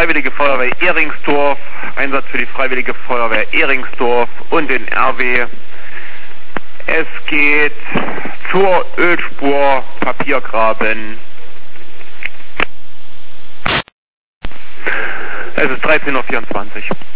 Freiwillige Feuerwehr Ehringsdorf, Einsatz für die Freiwillige Feuerwehr Ehringsdorf und den RW. Es geht zur Ölspur Papiergraben. Es ist 13:24 Uhr.